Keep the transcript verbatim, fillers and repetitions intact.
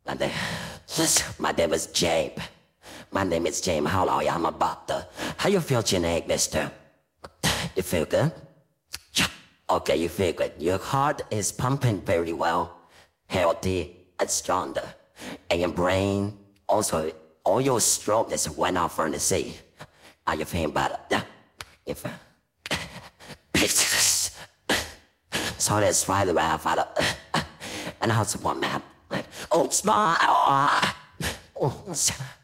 My name, my name is James. My name is James. How are you? I'm a doctor. How you feel tonight, mister? You feel good? Okay, you feel good. Your heart is pumping very well, healthy and stronger. And your brain, also, all your stroke went off from the sea. Are you feeling better? Yeah. If, so that's right around, Father. And how's one man? Oh, smile. Oh,